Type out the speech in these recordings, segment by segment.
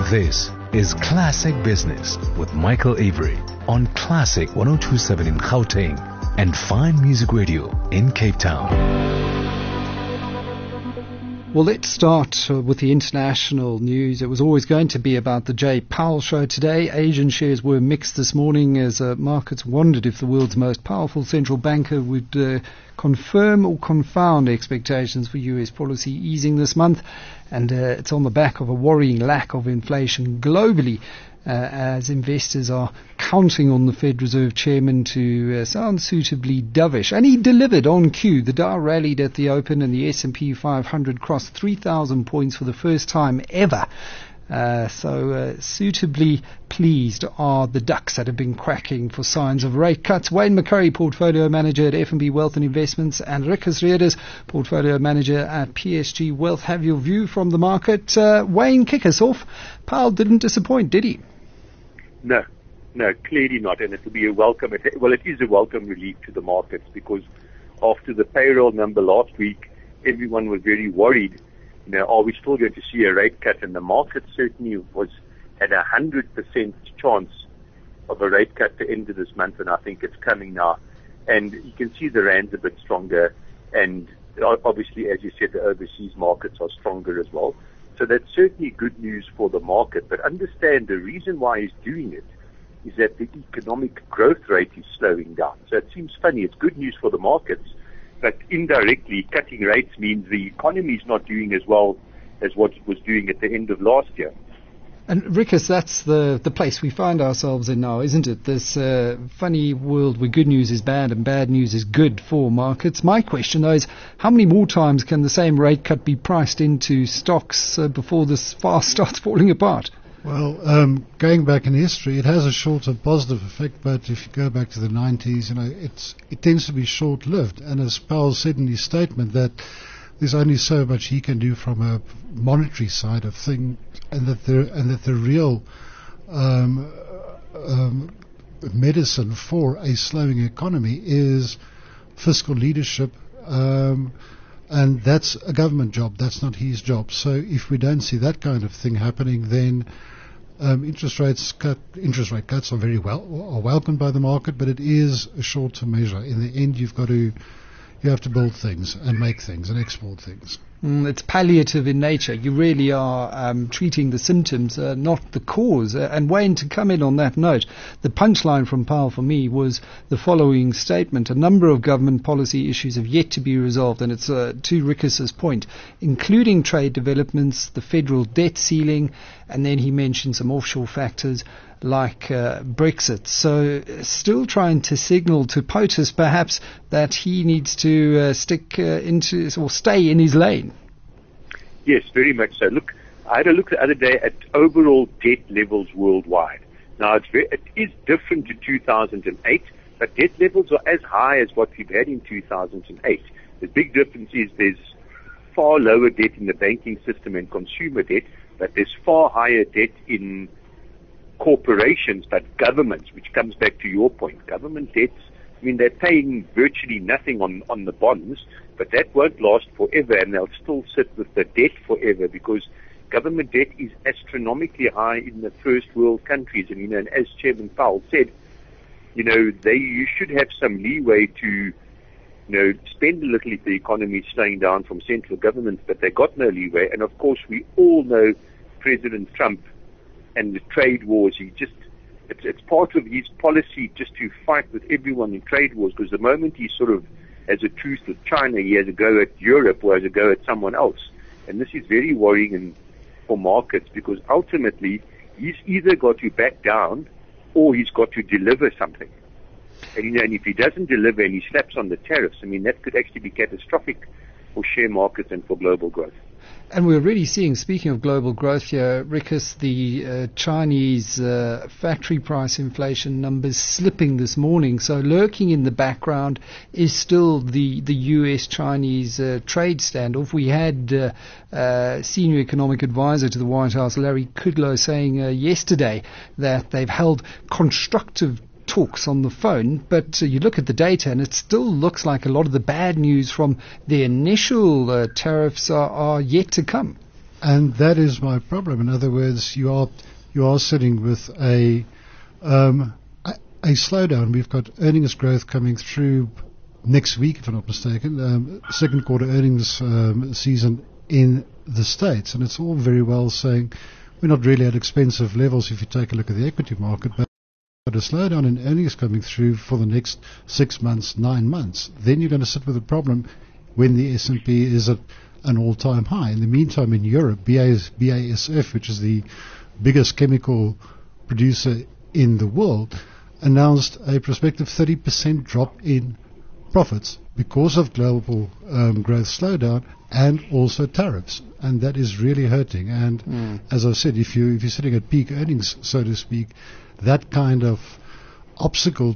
This is Classic Business with Michael Avery on Classic 102.7 in Gauteng and Fine Music Radio in Cape Town. Well, let's start with the international news. It was always going to be about the Jay Powell show today. Asian shares were mixed this morning as markets wondered if the world's most powerful central banker would confirm or confound expectations for US policy easing this month. And it's on the back of a worrying lack of inflation globally, as investors are counting on the Fed Reserve Chairman to sound suitably dovish. And he delivered on cue. The Dow rallied at the open and the S&P 500 crossed 3,000 points for the first time ever. So suitably pleased are the ducks that have been cracking for signs of rate cuts. Wayne McCurry, Portfolio Manager at F&B Wealth and Investments, and Rikus Reeders, Portfolio Manager at PSG Wealth, have your view from the market. Wayne, kick us off. Powell didn't disappoint, did he? No, clearly not, and it will be a welcome. It is a welcome relief to the markets, because after the payroll number last week, everyone was very worried. Are we still going to see a rate cut? And the market certainly had 100% chance of a rate cut to end of this month, and I think it's coming now. And you can see the rand's a bit stronger, and obviously, as you said, the overseas markets are stronger as well. So that's certainly good news for the market. But understand the reason why he's doing it is that the economic growth rate is slowing down. So it seems funny. It's good news for the markets, but indirectly, cutting rates means the economy is not doing as well as what it was doing at the end of last year. And Rikus, that's the place we find ourselves in now, isn't it? This funny world where good news is bad and bad news is good for markets. My question, though, is how many more times can the same rate cut be priced into stocks before this fast starts falling apart? Well, going back in history, it has a short-term positive effect, but if you go back to the 90s, it tends to be short-lived. And as Powell said in his statement, that there's only so much he can do from a monetary side of things, and that the real medicine for a slowing economy is fiscal leadership, and that's a government job. That's not his job. So if we don't see that kind of thing happening, then interest rate cuts are are welcomed by the market, but it is a short-term measure. In the end, you have to build things and make things and export things. It's palliative in nature. You really are treating the symptoms, not the cause. And Wayne, to come in on that note, the punchline from Powell for me was the following statement. A number of government policy issues have yet to be resolved, and it's to Rikus's point, including trade developments, the federal debt ceiling, and then he mentioned some offshore factors like Brexit. So still trying to signal to POTUS perhaps that he needs to stay in his lane. Yes, very much so. Look, I had a look the other day at overall debt levels worldwide. Now, it is different to 2008, but debt levels are as high as what we've had in 2008. The big difference is there's far lower debt in the banking system and consumer debt, but there's far higher debt in corporations, but governments, which comes back to your point. Government debts, they're paying virtually nothing on the bonds, but that won't last forever, and they'll still sit with the debt forever, because government debt is astronomically high in the first world countries. And as Chairman Powell said, you should have some leeway to spend a little if the economy is slowing down from central governments, but they got no leeway. And of course, we all know President Trump and the trade wars. It's part of his policy just to fight with everyone in trade wars, because the moment he sort of has a truce with China, he has a go at Europe or has a go at someone else. And this is very worrying for markets, because ultimately he's either got to back down or he's got to deliver something. And if he doesn't deliver and he slaps on the tariffs, that could actually be catastrophic for share markets and for global growth. And we're really seeing, speaking of global growth here, Rikus, the Chinese factory price inflation numbers slipping this morning. So lurking in the background is still the US-Chinese trade standoff. We had senior economic advisor to the White House, Larry Kudlow, saying yesterday that they've held constructive talks on the phone, but you look at the data and it still looks like a lot of the bad news from the initial tariffs are yet to come. And that is my problem. In other words, you are sitting with a slowdown. We've got earnings growth coming through next week, if I'm not mistaken, second quarter earnings season in the States. And it's all very well saying we're not really at expensive levels if you take a look at the equity market, but a slowdown in earnings coming through for the next 6 months, 9 months, then you're going to sit with a problem when the S&P is at an all-time high. In the meantime, in Europe, BASF, which is the biggest chemical producer in the world, announced a prospective 30% drop in profits because of global growth slowdown and also tariffs. And that is really hurting. And as I said, if you're sitting at peak earnings, so to speak, that kind of obstacle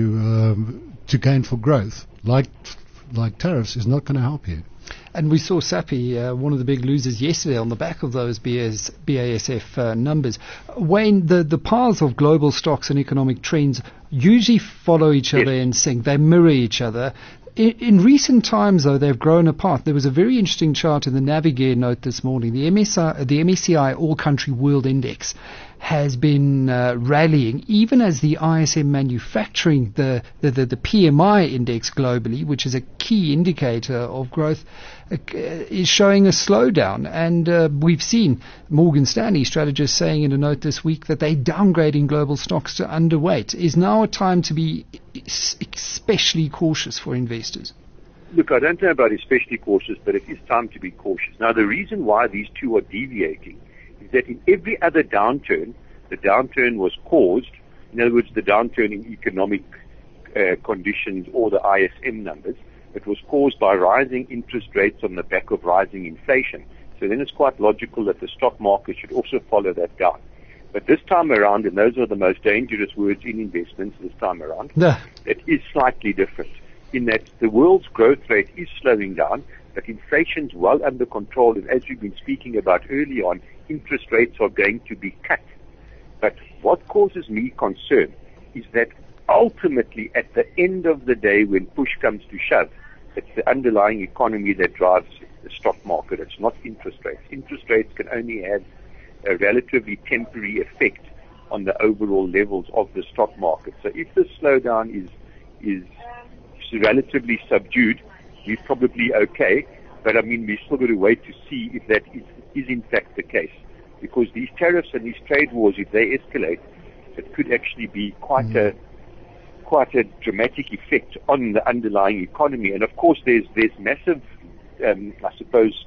to gainful growth, like tariffs, is not going to help you. And we saw SAPI, one of the big losers yesterday on the back of those BASF numbers. Wayne, the paths of global stocks and economic trends usually follow each other in sync. They mirror each other. In recent times, though, they've grown apart. There was a very interesting chart in the Navigare note this morning. The MSCI All-Country World Index has been rallying, even as the ISM Manufacturing, the PMI index globally, which is a key indicator of growth, is showing a slowdown. And we've seen Morgan Stanley strategists saying in a note this week that they're downgrading global stocks to underweight. Is now a time to be especially cautious for investors? Look, I don't know about especially cautious, but it is time to be cautious. Now, the reason why these two are deviating is that in every other downturn, the downturn was caused, in other words, the downturn in economic conditions or the ISM numbers, it was caused by rising interest rates on the back of rising inflation. So then it's quite logical that the stock market should also follow that down. But this time around, and those are the most dangerous words in investments this time around, it is slightly different in that the world's growth rate is slowing down, but inflation's well under control, and as we've been speaking about early on, interest rates are going to be cut. But what causes me concern is that ultimately, at the end of the day, when push comes to shove, it's the underlying economy that drives the stock market. It's not interest rates. Interest rates can only have a relatively temporary effect on the overall levels of the stock market. So if the slowdown is relatively subdued, we're probably okay. But I mean, we've still got to wait to see if that is in fact the case. Because these tariffs and these trade wars, if they escalate, it could actually be quite a dramatic effect on the underlying economy. And of course, there's massive, I suppose,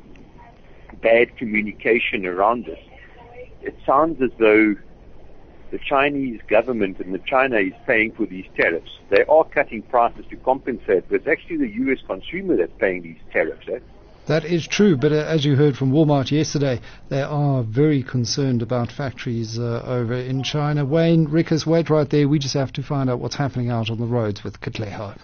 bad communication around this. It sounds as though the Chinese government and China is paying for these tariffs. They are cutting prices to compensate, but it's actually the U.S. consumer that's paying these tariffs. That is true, but as you heard from Walmart yesterday, they are very concerned about factories over in China. Wayne, Rikus, wait right there. We just have to find out what's happening out on the roads with Katlehov.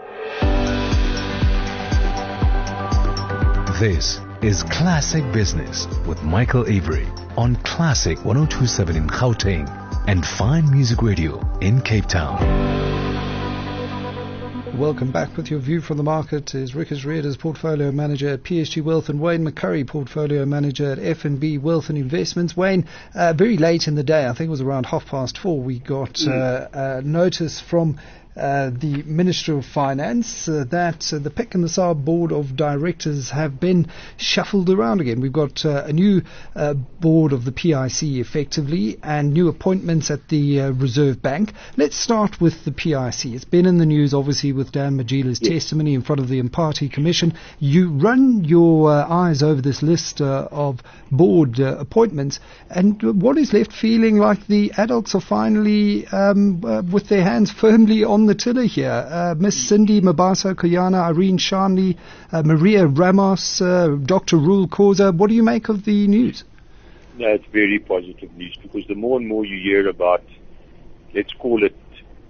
This is Classic Business with Michael Avery on Classic 102.7 in Gauteng and Fine Music Radio in Cape Town. Welcome back. With your view from the market is Rikus Rearders, Portfolio Manager at PSG Wealth, and Wayne McCurry, Portfolio Manager at F&B Wealth and Investments. Wayne, very late in the day, I think it was around 4:30, we got a notice from the Ministry of Finance that the PIC and the SARB Board of Directors have been shuffled around again. We've got a new board of the PIC effectively and new appointments at the Reserve Bank. Let's start with the PIC. It's been in the news obviously with Dan Majila's testimony in front of the Mpati Commission. You run your eyes over this list of board appointments, and what is left feeling like the adults are finally with their hands firmly on the tiller here. Miss Cindy Mabaso Koyana, Irene Shanley, Maria Ramos, Dr. Rul Khoza. What do you make of the news? No, it's very positive news, because the more and more you hear about, let's call it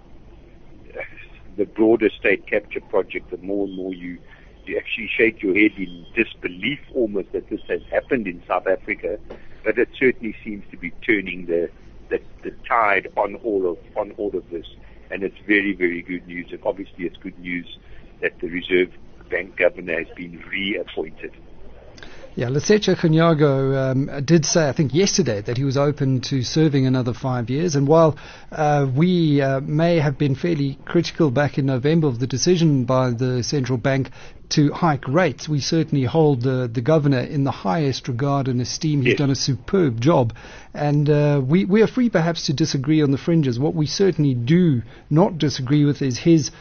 the broader state capture project, the more and more you actually shake your head in disbelief almost that this has happened in South Africa. But it certainly seems to be turning the tide on all of this. And it's very, very good news. And obviously it's good news that the Reserve Bank Governor has been reappointed. Yeah, Lesetja Kganyago did say, I think yesterday, that he was open to serving another 5 years. And while we may have been fairly critical back in November of the decision by the central bank to hike rates, we certainly hold the governor in the highest regard and esteem. He's done a superb job. And we are free perhaps to disagree on the fringes. What we certainly do not disagree with is his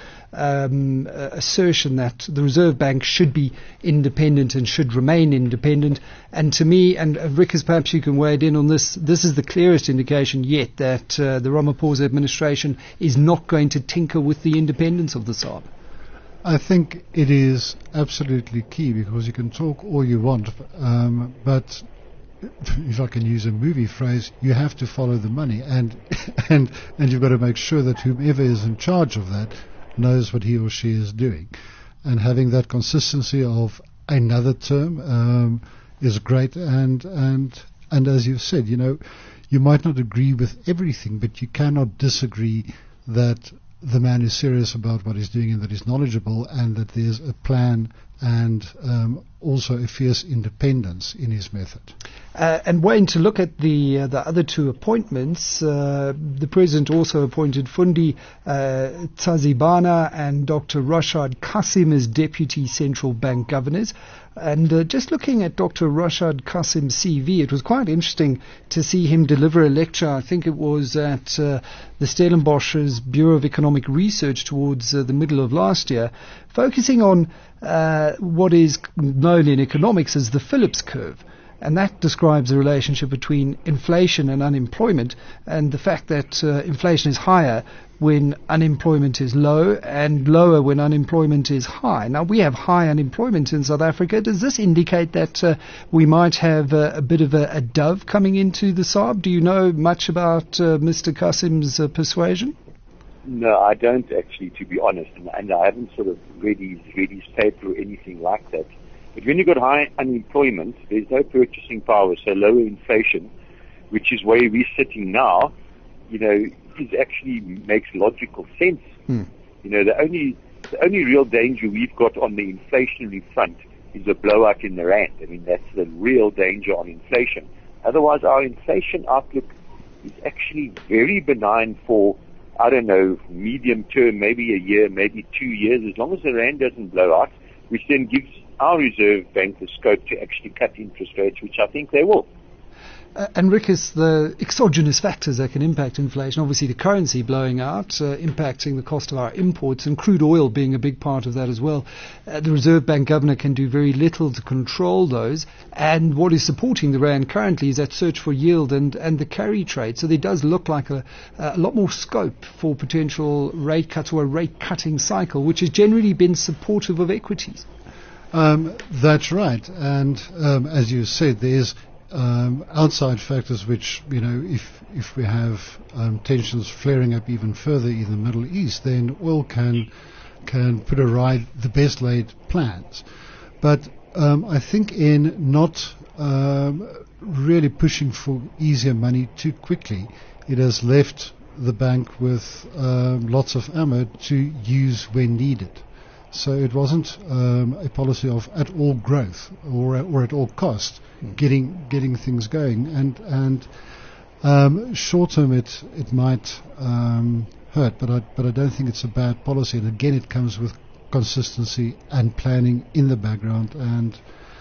assertion that the Reserve Bank should be independent and should remain independent. And to me, and Rickers, perhaps you can weigh in on this, this is the clearest indication yet that the Ramaphosa administration is not going to tinker with the independence of the SARB. I think it is absolutely key, because you can talk all you want, but if I can use a movie phrase, you have to follow the money, and you've got to make sure that whomever is in charge of that knows what he or she is doing. And having that consistency of another term is great. And as you've said, you might not agree with everything, but you cannot disagree that the man is serious about what he's doing and that he's knowledgeable and that there's a plan and also a fierce independence in his method. And Wayne, to look at the other two appointments, the President also appointed Fundi Tsazibana and Dr. Rashad Kassim as Deputy Central Bank Governors. And just looking at Dr. Rashad Kassim's CV, it was quite interesting to see him deliver a lecture. I think it was at the Stellenbosch's Bureau of Economic Research towards the middle of last year, focusing on what is known in economics as the Phillips curve. And that describes the relationship between inflation and unemployment, and the fact that inflation is higher when unemployment is low and lower when unemployment is high. Now, we have high unemployment in South Africa. Does this indicate that we might have a bit of a dove coming into the SARB? Do you know much about Mr. Kassim's persuasion? No, I don't actually, to be honest, and I haven't sort of read his paper or anything like that. But when you've got high unemployment, there's no purchasing power, so lower inflation, which is where we're sitting now, is actually makes logical sense. The only real danger we've got on the inflationary front is a blowout in the rand. I mean, that's the real danger on inflation. Otherwise, our inflation outlook is actually very benign for, I don't know, medium term, maybe a year, maybe 2 years, as long as the rand doesn't blow out, which then gives our Reserve Bank the scope to actually cut interest rates, which I think they will. And Rick, is the exogenous factors that can impact inflation, obviously the currency blowing out, impacting the cost of our imports, and crude oil being a big part of that as well. The Reserve Bank governor can do very little to control those, and what is supporting the rand currently is that search for yield and the carry trade. So there does look like a lot more scope for potential rate cuts or a rate cutting cycle, which has generally been supportive of equities. That's right, and as you said, there's outside factors which, if we have tensions flaring up even further in the Middle East, then oil can put awry the best laid plans. But I think in not really pushing for easier money too quickly, it has left the bank with lots of ammo to use when needed. So it wasn't a policy of at all growth or at all cost getting things going, and short term it might hurt, but I don't think it's a bad policy. And again, it comes with consistency and planning in the background, and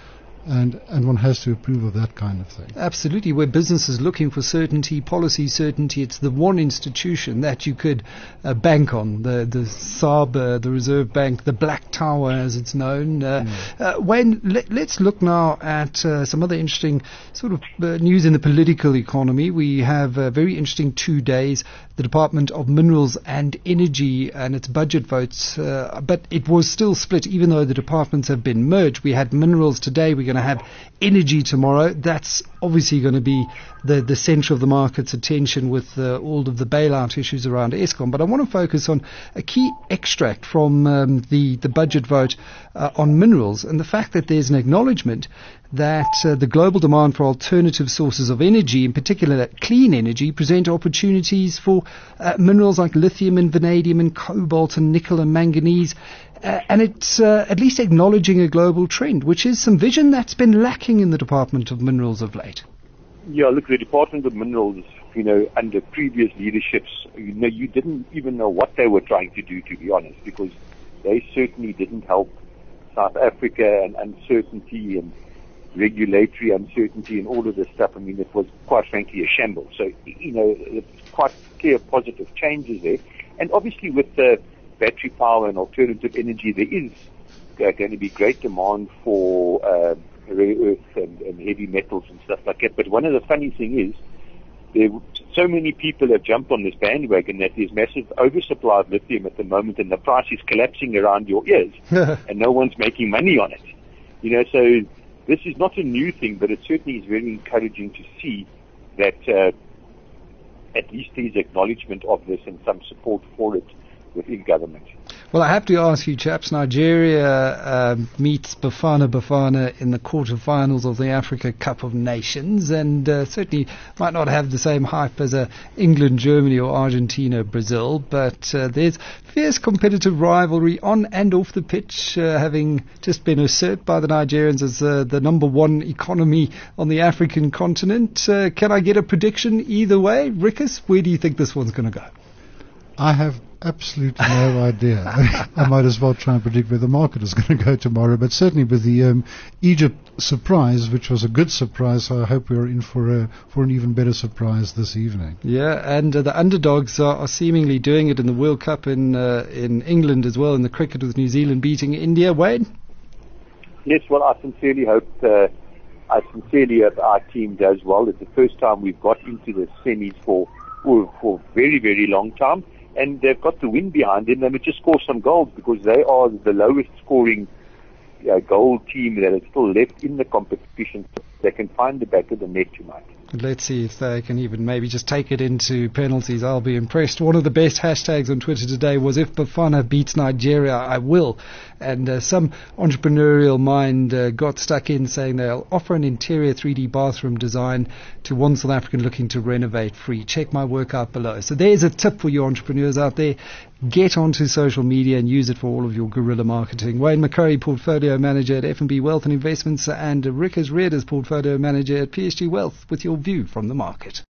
one has to approve of that kind of thing. Absolutely. Where business is looking for certainty, policy certainty, it's the one institution that you could bank on, the SARB, the Reserve Bank, the Black Tower as it's known. Wayne, let's look now at some other interesting sort of news in the political economy. We have very interesting 2 days. The Department of Minerals and Energy and its budget votes, but it was still split even though the departments have been merged. We had minerals today, we're going to have energy tomorrow. That's obviously going to be the centre of the market's attention with all of the bailout issues around Eskom. But I want to focus on a key extract from the budget vote on minerals, and the fact that there's an acknowledgement that the global demand for alternative sources of energy, in particular clean energy, present opportunities for minerals like lithium and vanadium and cobalt and nickel and manganese. And it's at least acknowledging a global trend, which is some vision that's been lacking in the Department of Minerals of late. Yeah, look, the Department of Minerals, under previous leaderships, you didn't even know what they were trying to do, to be honest, because they certainly didn't help South Africa and uncertainty and regulatory uncertainty and all of this stuff. I mean, it was quite frankly a shambles. So, it's quite clear positive changes there. And obviously with the battery power and alternative energy, there is going to be great demand for rare earths and heavy metals and stuff like that. But one of the funny things is, so many people have jumped on this bandwagon that there's massive oversupply of lithium at the moment, and the price is collapsing around your ears, and no one's making money on it. So this is not a new thing, but it certainly is very encouraging to see that at least there's acknowledgement of this and some support for it within government. Well, I have to ask you, chaps, Nigeria meets Bafana in the quarterfinals of the Africa Cup of Nations, and certainly might not have the same hype as England, Germany or Argentina, Brazil, but there's fierce competitive rivalry on and off the pitch, having just been usurped by the Nigerians as the number one economy on the African continent. Can I get a prediction either way? Rickus, where do you think this one's going to go? I have absolutely no idea. I might as well try and predict where the market is going to go tomorrow, but certainly with the Egypt surprise, which was a good surprise, I hope we're in for an even better surprise this evening. Yeah, and the underdogs are seemingly doing it in the World Cup in England as well, in the cricket, with New Zealand beating India. Wayne? Yes, well, I sincerely hope our team does well. It's the first time we've got into the semis for a very, very long time. And they've got the win behind them. They must just score some goals, because they are the lowest scoring goal team that is still left in the competition. They can find the back of the net tonight. Let's see if they can even maybe just take it into penalties. I'll be impressed. One of the best hashtags on Twitter today was, "If Bafana beats Nigeria, I will." And some entrepreneurial mind got stuck in saying they'll offer an interior 3D bathroom design to one South African looking to renovate free. Check my work out below. So there's a tip for you entrepreneurs out there. Get onto social media and use it for all of your guerrilla marketing. Wayne McCurry, Portfolio Manager at F&B Wealth and Investments, and Rickus Rearders, Portfolio Manager at PSG Wealth, with your view from the market.